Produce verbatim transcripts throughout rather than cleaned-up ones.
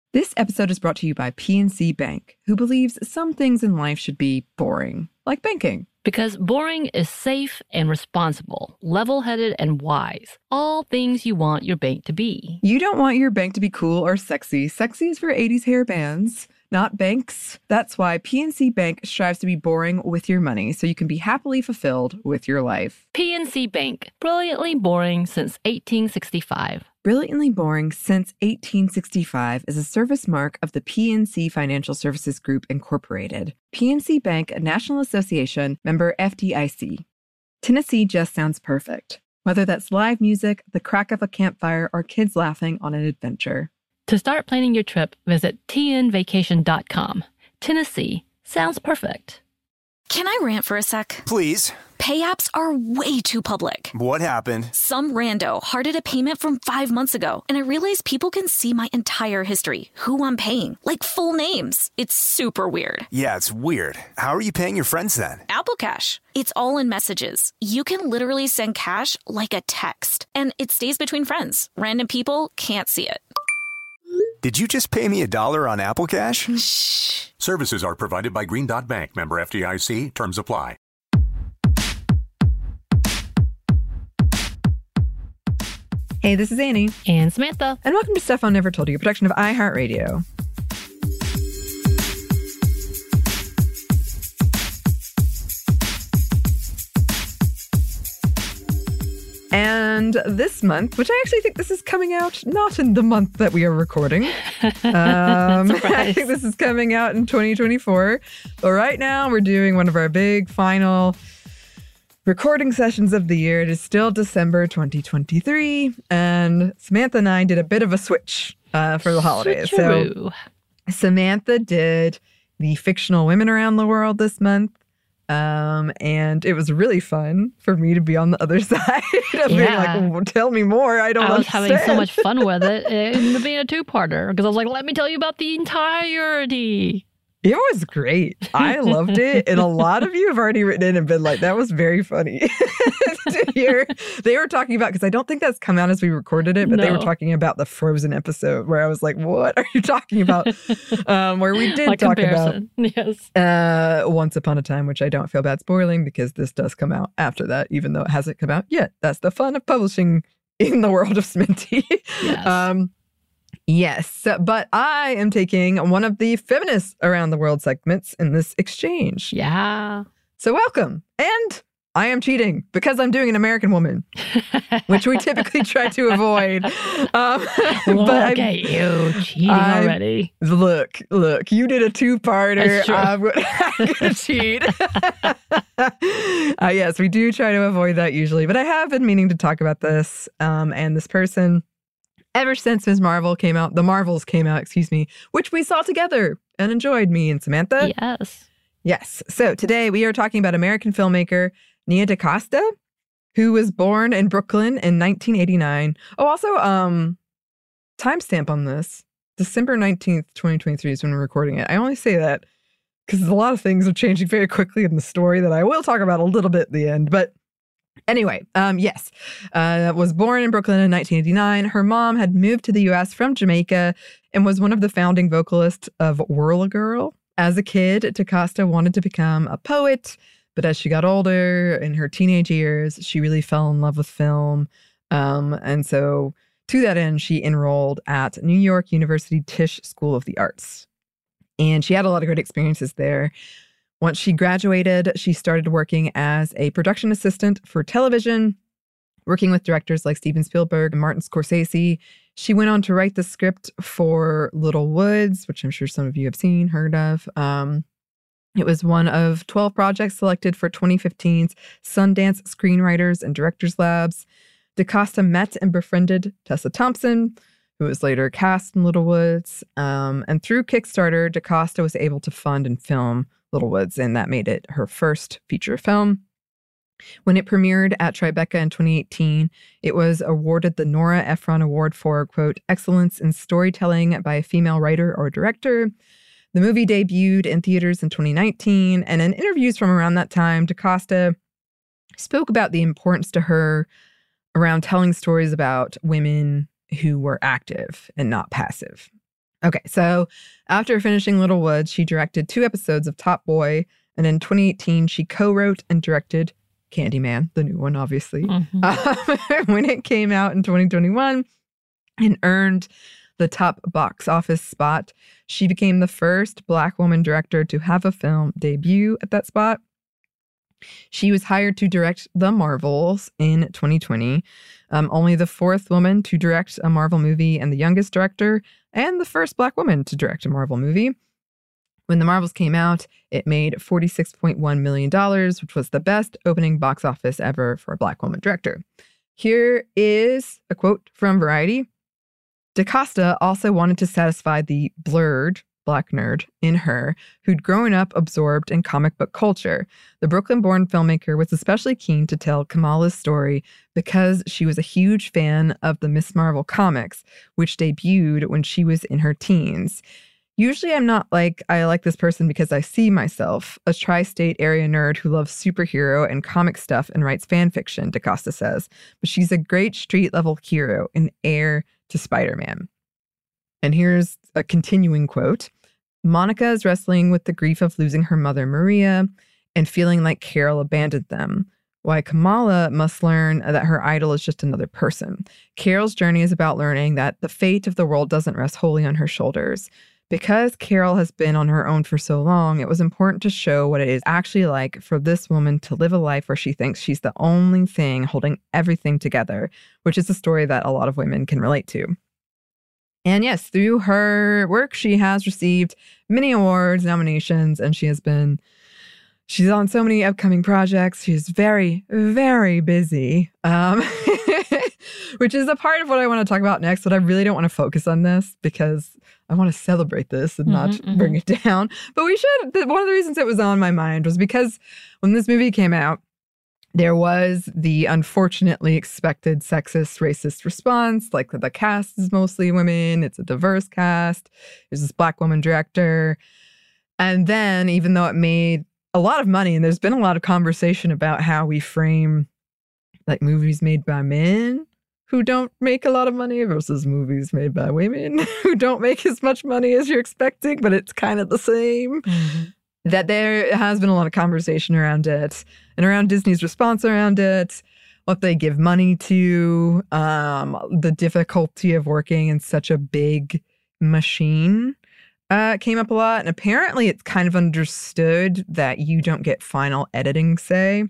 This episode is brought to you by P N C Bank, who believes some things in life should be boring, like banking. Because boring is safe and responsible, level-headed and wise. All things you want your bank to be. You don't want your bank to be cool or sexy. Sexy is for eighties hair bands, not banks. That's why P N C Bank strives to be boring with your money, so you can be happily fulfilled with your life. P N C Bank, brilliantly boring since eighteen sixty-five. Brilliantly Boring Since eighteen sixty-five is a service mark of the P N C Financial Services Group, Incorporated. P N C Bank, a National Association, member F D I C. Tennessee just sounds perfect. Whether that's live music, the crack of a campfire, or kids laughing on an adventure. To start planning your trip, visit T N vacation dot com. Tennessee sounds perfect. Can I rant for a sec? Please. Pay apps are way too public. What happened? Some rando hearted a payment from five months ago, and I realized people can see my entire history, who I'm paying, like full names. It's super weird. Yeah, it's weird. How are you paying your friends then? Apple Cash. It's all in messages. You can literally send cash like a text, and it stays between friends. Random people can't see it. Did you just pay me a dollar on Apple Cash? Shh. Services are provided by Green Dot Bank, member F D I C. Terms apply. Hey, this is Annie. And Samantha. And welcome to Stuff I Never Told You, a production of iHeartRadio. And this month, which I actually think this is coming out not in the month that we are recording. Um, I think this is coming out in twenty twenty-four. But right now, we're doing one of our big final recording sessions of the year. It is still December twenty twenty-three. And Samantha and I did a bit of a switch uh, for the holidays. Switcheroo. So Samantha did the fictional women around the world this month. Um, and it was really fun for me to be on the other side of Yeah. being like, well, tell me more. I don't I was understand. having so much fun with it. It ended up being a two-parter because I was like, let me tell you about the entirety. It was great. I loved it. And a lot of you have already written in and been like, that was very funny to hear. They were talking about, because I don't think that's come out as we recorded it, but No. they were talking about the Frozen episode where I was like, what are you talking about? um, where we did Like talk comparison. Yes. about uh, Once Upon a Time, which I don't feel bad spoiling because this does come out after that, even though it hasn't come out yet. That's the fun of publishing in the world of Sminty. Yes. um, Yes, but I am taking one of the feminists around the world segments in this exchange. Yeah. So welcome. And I am cheating because I'm doing an American woman, which we typically try to avoid. Um, Look but at you cheating I'm- already. Look, look, you did a two-parter. That's true. I'm going to cheat. uh, yes, we do try to avoid that usually, but I have been meaning to talk about this um, and this person ever since Miz Marvel came out, the Marvels came out, excuse me, which we saw together and enjoyed, me and Samantha. Yes. Yes. So today we are talking about American filmmaker Nia DaCosta, who was born in Brooklyn in nineteen eighty-nine. Oh, also, um, timestamp on this, December nineteenth, twenty twenty-three is when we're recording it. I only say that because a lot of things are changing very quickly in the story that I will talk about a little bit at the end. But anyway, um, yes, uh, was born in Brooklyn in nineteen eighty-nine. Her mom had moved to the U S from Jamaica and was one of the founding vocalists of Whirl-A-Girl. As a kid, DaCosta wanted to become a poet, but as she got older in her teenage years, she really fell in love with film. Um, and so to that end, she enrolled at New York University Tisch School of the Arts. And she had a lot of great experiences there. Once she graduated, she started working as a production assistant for television, working with directors like Steven Spielberg and Martin Scorsese. She went on to write the script for Little Woods, which I'm sure some of you have seen, heard of. Um, it was one of twelve projects selected for twenty fifteen's Sundance Screenwriters and Directors Labs. DaCosta met and befriended Tessa Thompson, who was later cast in Little Woods. Um, and through Kickstarter, DaCosta was able to fund and film Little Woods, and that made it her first feature film. When it premiered at Tribeca in twenty eighteen, it was awarded the Nora Ephron Award for, quote, excellence in storytelling by a female writer or director. The movie debuted in theaters in twenty nineteen, and in interviews from around that time, DaCosta spoke about the importance to her around telling stories about women who were active and not passive. Okay, so after finishing Little Woods, she directed two episodes of Top Boy, and in twenty eighteen, she co-wrote and directed Candyman, the new one, obviously, mm-hmm. uh, when it came out in twenty twenty-one and earned the top box office spot. She became the first Black woman director to have a film debut at that spot. She was hired to direct The Marvels in twenty twenty, um, only the fourth woman to direct a Marvel movie and the youngest director, and the first Black woman to direct a Marvel movie. When The Marvels came out, it made forty-six point one million dollars, which was the best opening box office ever for a Black woman director. Here is a quote from Variety. DaCosta also wanted to satisfy the blurred Black nerd in her, who'd grown up absorbed in comic book culture. The Brooklyn-born filmmaker was especially keen to tell Kamala's story because she was a huge fan of the Miz Marvel comics, which debuted when she was in her teens. Usually I'm not like, I like this person because I see myself, a tri-state area nerd who loves superhero and comic stuff and writes fan fiction, DaCosta says. But she's a great street-level hero, an heir to Spider-Man. And here's a continuing quote. Monica is wrestling with the grief of losing her mother, Maria, and feeling like Carol abandoned them. Why Kamala must learn that her idol is just another person. Carol's journey is about learning that the fate of the world doesn't rest wholly on her shoulders. Because Carol has been on her own for so long, it was important to show what it is actually like for this woman to live a life where she thinks she's the only thing holding everything together, which is a story that a lot of women can relate to. And yes, through her work, she has received many awards, nominations, and she has been, she's on so many upcoming projects. She's very, very busy, um, which is a part of what I want to talk about next, but I really don't want to focus on this because I want to celebrate this and not mm-hmm, bring mm-hmm. it down. But we should, one of the reasons it was on my mind was because when this movie came out, there was the unfortunately expected sexist, racist response, like the cast is mostly women, it's a diverse cast, there's this Black woman director. And then, even though it made a lot of money, and there's been a lot of conversation about how we frame like movies made by men who don't make a lot of money versus movies made by women who don't make as much money as you're expecting, but it's kind of the same. Mm-hmm. That there has been a lot of conversation around it and around Disney's response around it, what they give money to, um, the difficulty of working in such a big machine uh, came up a lot. And apparently it's kind of understood that you don't get final editing say.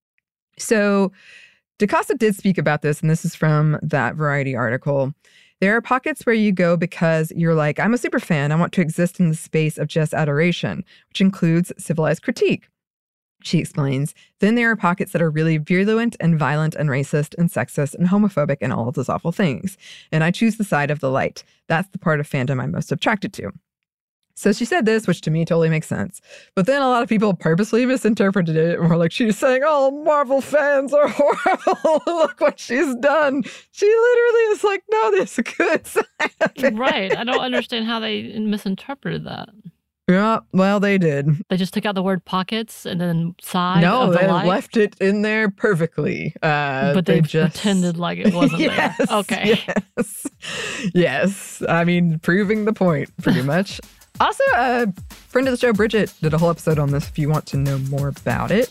So DaCosta did speak about this, and this is from that Variety article. There are pockets where you go because you're like, I'm a super fan. I want to exist in the space of just adoration, which includes civilized critique. She explains, then there are pockets that are really virulent and violent and racist and sexist and homophobic and all of those awful things. And I choose the side of the light. That's the part of fandom I'm most attracted to. So she said this, which to me totally makes sense. But then a lot of people purposely misinterpreted it and were like, she's saying, oh, Marvel fans are horrible. Look what she's done. She literally is like, no, there's a good side of it. Right. I don't understand how they misinterpreted that. Yeah, well, they did. They just took out the word pockets and then side No, of the they light? left it in there perfectly. Uh, but they, they just pretended like it wasn't yes, there. Okay. Yes. Yes. I mean, proving the point, pretty much. Also, a friend of the show, Bridget, did a whole episode on this if you want to know more about it.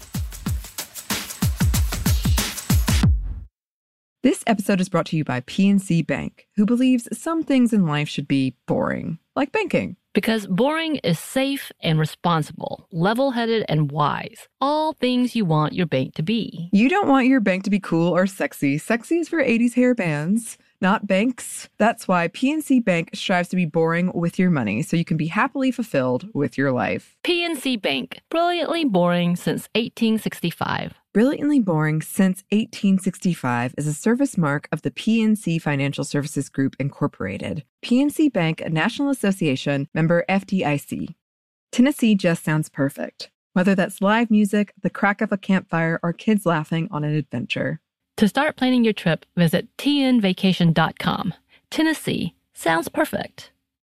This episode is brought to you by P N C Bank, who believes some things in life should be boring, like banking. Because boring is safe and responsible, level-headed and wise. All things you want your bank to be. You don't want your bank to be cool or sexy. Sexy is for eighties hair bands, not banks. That's why P N C Bank strives to be boring with your money so you can be happily fulfilled with your life. P N C Bank, brilliantly boring since eighteen sixty-five. Brilliantly Boring Since eighteen sixty-five is a service mark of the P N C Financial Services Group, Incorporated. P N C Bank, a National Association, member F D I C. Tennessee just sounds perfect. Whether that's live music, the crack of a campfire, or kids laughing on an adventure. To start planning your trip, visit T N vacation dot com. Tennessee sounds perfect.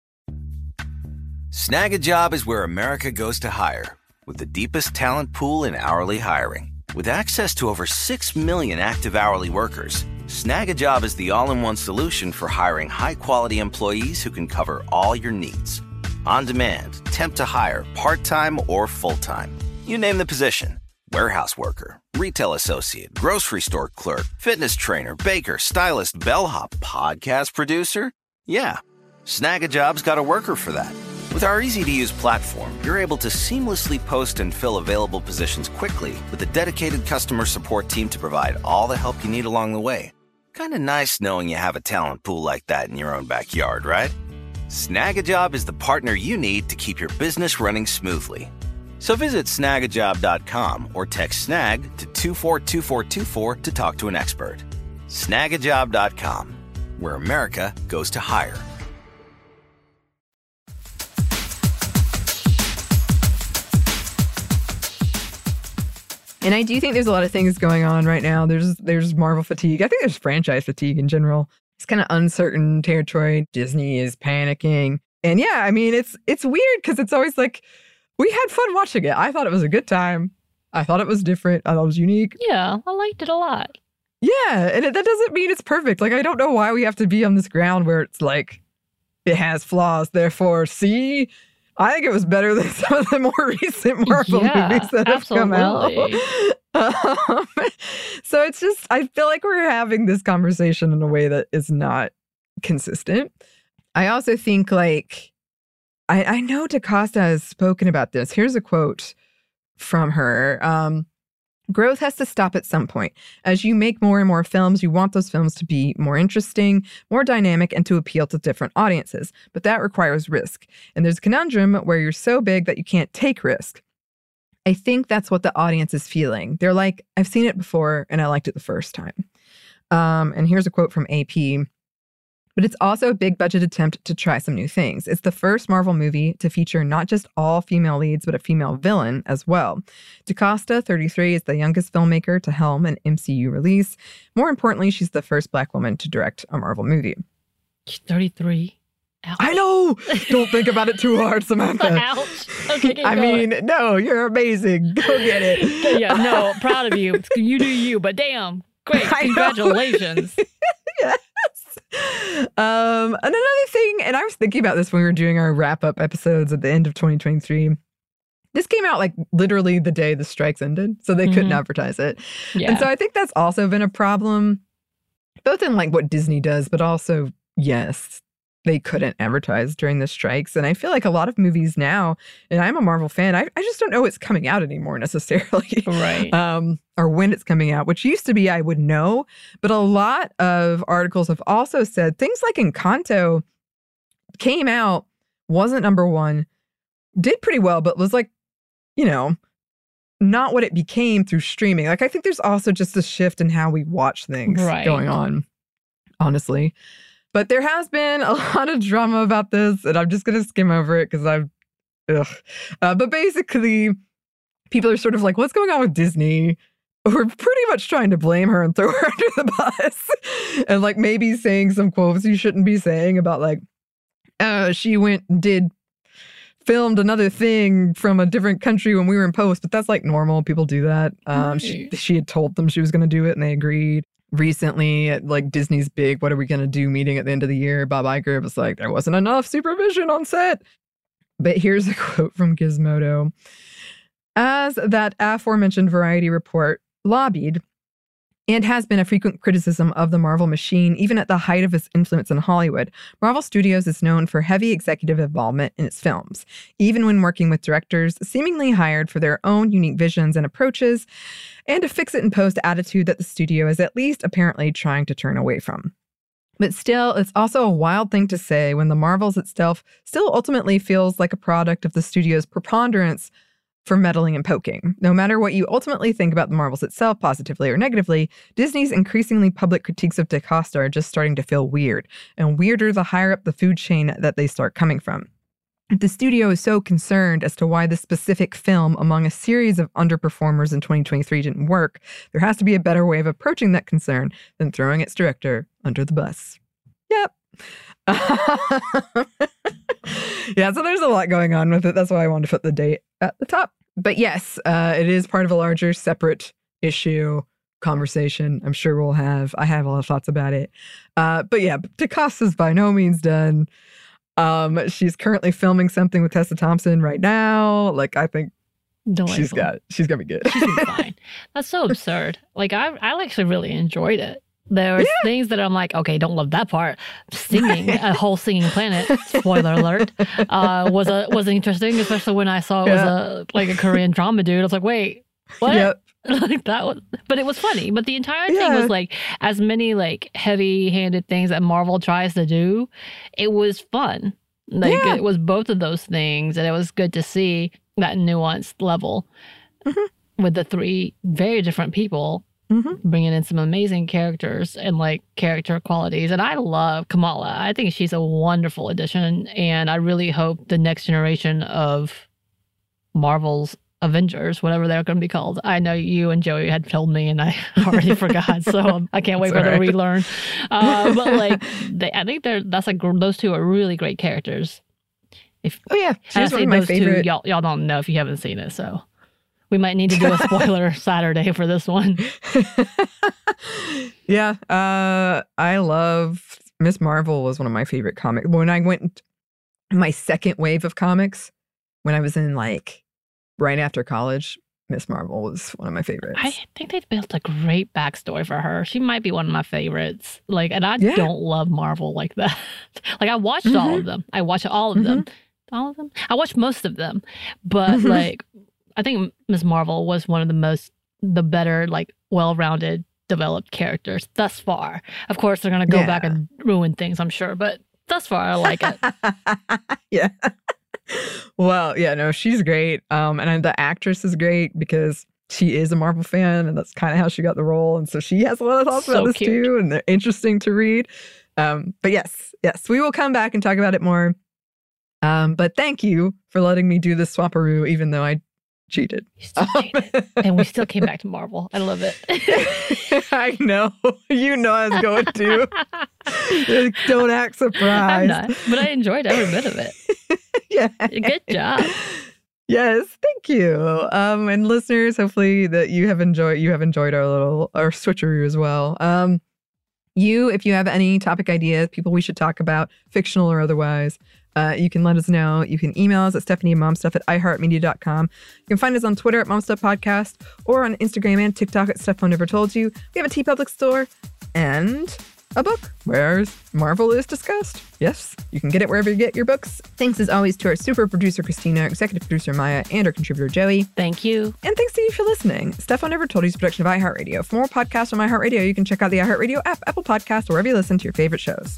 Snag a Job is where America goes to hire, with the deepest talent pool in hourly hiring. With access to over six million active hourly workers, Snag a Job is the all-in-one solution for hiring high-quality employees who can cover all your needs. On demand, temp to hire, part-time or full-time. You name the position. Warehouse worker, retail associate, grocery store clerk, fitness trainer, baker, stylist, bellhop, podcast producer. Yeah, Snag a Job's got a worker for that. With our easy-to-use platform, you're able to seamlessly post and fill available positions quickly with a dedicated customer support team to provide all the help you need along the way. Kind of nice knowing you have a talent pool like that in your own backyard, right? Snag a Job is the partner you need to keep your business running smoothly. So visit snag a job dot com or text SNAG to two four two four two four to talk to an expert. snag a job dot com, where America goes to hire. And I do think there's a lot of things going on right now. There's there's Marvel fatigue. I think there's franchise fatigue in general. It's kind of uncertain territory. Disney is panicking. And yeah, I mean, it's it's weird because it's always like, we had fun watching it. I thought it was a good time. I thought it was different. I thought it was unique. Yeah, I liked it a lot. Yeah, and it, that doesn't mean it's perfect. Like, I don't know why we have to be on this ground where it's like, it has flaws, therefore, see? I think it was better than some of the more recent Marvel yeah, movies that have absolutely. come out. um, so it's just, I feel like we're having this conversation in a way that is not consistent. I also think, like, I, I know DaCosta has spoken about this. Here's a quote from her. Um, Growth has to stop at some point. As you make more and more films, you want those films to be more interesting, more dynamic, and to appeal to different audiences. But that requires risk. And there's a conundrum where you're so big that you can't take risk. I think that's what the audience is feeling. They're like, I've seen it before, and I liked it the first time. Um, and here's a quote from A P. But it's also a big budget attempt to try some new things. It's the first Marvel movie to feature not just all female leads, but a female villain as well. DaCosta, thirty-three, is the youngest filmmaker to helm an M C U release. More importantly, she's the first Black woman to direct a Marvel movie. She's thirty-three. Ouch. I know! Don't think about it too hard, Samantha. Ouch. Okay, keep I going. mean, no, you're amazing. Go get it. Yeah, no, proud of you. You do you, but damn. Great. Congratulations. Yes. Um, and another thing, and I was thinking about this when we were doing our wrap-up episodes at the end of twenty twenty-three. This came out like literally the day the strikes ended, so they mm-hmm. couldn't advertise it. Yeah. And so I think that's also been a problem, both in like what Disney does, but also, yes, they couldn't advertise during the strikes. And I feel like a lot of movies now, and I'm a Marvel fan, I, I just don't know it's coming out anymore necessarily. Right. Um, or when it's coming out, which used to be I would know. But a lot of articles have also said things like Encanto came out, wasn't number one, did pretty well, but was like, you know, not what it became through streaming. Like, I think there's also just a shift in how we watch things right. going on, honestly. But there has been a lot of drama about this, and I'm just going to skim over it because I've, ugh. Uh, but basically, people are sort of like, what's going on with Disney? We're pretty much trying to blame her and throw her under the bus. And like maybe saying some quotes you shouldn't be saying about like, uh, she went and did, filmed another thing from a different country when we were in post. But that's like normal. People do that. Um, right. she, she had told them she was going to do it and they agreed. Recently, at like Disney's big, what are we going to do meeting at the end of the year, Bob Iger was like, there wasn't enough supervision on set. But here's a quote from Gizmodo. As that aforementioned Variety report lobbied, and has been a frequent criticism of the Marvel machine, even at the height of its influence in Hollywood, Marvel Studios is known for heavy executive involvement in its films, even when working with directors seemingly hired for their own unique visions and approaches, and a fix-it-and-post attitude that the studio is at least apparently trying to turn away from. But still, it's also a wild thing to say when the Marvels itself still ultimately feels like a product of the studio's preponderance for meddling and poking. No matter what you ultimately think about the Marvels itself, positively or negatively, Disney's increasingly public critiques of DaCosta are just starting to feel weird, and weirder the higher up the food chain that they start coming from. If the studio is so concerned as to why this specific film among a series of underperformers in twenty twenty-three didn't work, there has to be a better way of approaching that concern than throwing its director under the bus. Yep. Yeah, so there's a lot going on with it. That's why I wanted to put the date at the top. But yes, uh, it is part of a larger, separate issue conversation I'm sure we'll have. I have a lot of thoughts about it. Uh, but yeah, DaCosta's by no means done. Um, she's currently filming something with Tessa Thompson right now. Like, I think Delightful. she's got, she's gonna be good. She's gonna be fine. That's so absurd. Like, I, I actually really enjoyed it. There was yeah. things that I'm like, okay, don't love that part. Singing, a whole singing planet, spoiler alert, uh, was a was interesting, especially when I saw it was yeah. a like a Korean drama dude. I was like, wait, what? Yep. Like that was, but it was funny. But the entire yeah. thing was like, as many like heavy-handed things that Marvel tries to do, it was fun. Like yeah. it was both of those things, and it was good to see that nuanced level mm-hmm. with the three very different people mm-hmm. bringing in some amazing characters and like character qualities. And I love Kamala. I think she's a wonderful addition, and I really hope the next generation of Marvel's Avengers, whatever they're going to be called. I know you and Joey had told me, and I already forgot, so I can't wait for them to relearn. Uh, but like, they, I think they're that's like those two are really great characters. If oh yeah, she's one of my favorite. Two, y'all, y'all don't know if you haven't seen it, so we might need to do a spoiler Saturday for this one. yeah, uh, I love Miss Marvel was one of my favorite comics. When I went my second wave of comics, when I was in like. Right after college, Miss Marvel was one of my favorites. I think they've built a great backstory for her. She might be one of my favorites. Like, and I yeah. don't love Marvel like that. Like, I watched mm-hmm. all of them. I watched all of mm-hmm. them. All of them? I watched most of them. But, mm-hmm. like, I think Miss Marvel was one of the most, the better, like, well-rounded, developed characters thus far. Of course, they're going to go yeah. back and ruin things, I'm sure. But thus far, I like it. yeah. Well, yeah, no, she's great. Um, and the actress is great because she is a Marvel fan, and that's kind of how she got the role. And so she has a lot of thoughts so about this cute. too, and they're interesting to read. Um, but yes, yes, we will come back and talk about it more. Um, but thank you for letting me do this swaparoo, even though I cheated. You still cheated. And we still came back to Marvel. I love it. I know. You know I was going to. Don't act surprised. I'm not, but I enjoyed every bit of it. Yeah. Good job. Yes, thank you. Um, and listeners, hopefully that you have enjoyed you have enjoyed our little our switcheroo as well. Um, you, if you have any topic ideas, people we should talk about, fictional or otherwise, uh, you can let us know. You can email us at Stephanie and Momstuff at i heart media dot com. You can find us on Twitter at Momstuff Podcast or on Instagram and TikTok at Stuff I Never Told You. We have a TeePublic store and a book where Marvel is discussed. Yes, you can get it wherever you get your books. Thanks as always to our super producer, Christina, executive producer, Maya, and our contributor, Joey. Thank you. And thanks to you for listening. Stuff I Never Told You is a production of iHeartRadio. For more podcasts on iHeartRadio, you can check out the iHeartRadio app, Apple Podcasts, or wherever you listen to your favorite shows.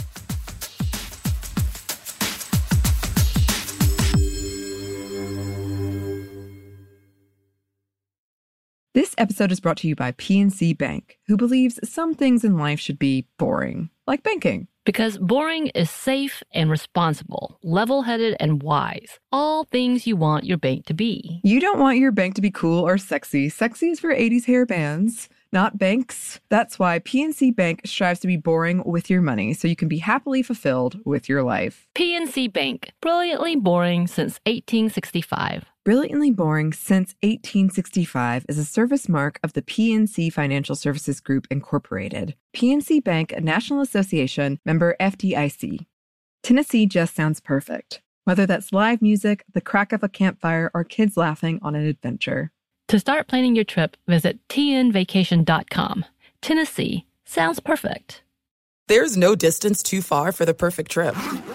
This episode is brought to you by P N C Bank, who believes some things in life should be boring, like banking. Because boring is safe and responsible, level-headed and wise. All things you want your bank to be. You don't want your bank to be cool or sexy. Sexy is for eighties hair bands, not banks. That's why P N C Bank strives to be boring with your money so you can be happily fulfilled with your life. P N C Bank, brilliantly boring since eighteen sixty-five. Brilliantly Boring Since eighteen sixty-five is a service mark of the P N C Financial Services Group, Incorporated. P N C Bank, a National Association, member F D I C. Tennessee just sounds perfect. Whether that's live music, the crack of a campfire, or kids laughing on an adventure. To start planning your trip, visit T N vacation dot com. Tennessee sounds perfect. There's no distance too far for the perfect trip.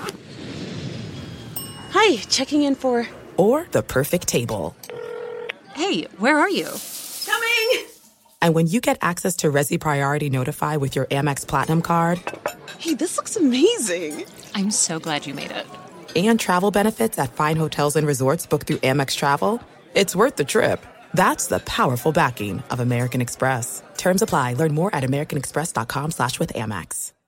Hi, checking in for... Or the perfect table. Hey, where are you? Coming! And when you get access to Resi Priority Notify with your Amex Platinum card... Hey, this looks amazing! I'm so glad you made it. And travel benefits at fine hotels and resorts booked through Amex Travel, it's worth the trip. That's the powerful backing of American Express. Terms apply. Learn more at americanexpress.com slash with Amex.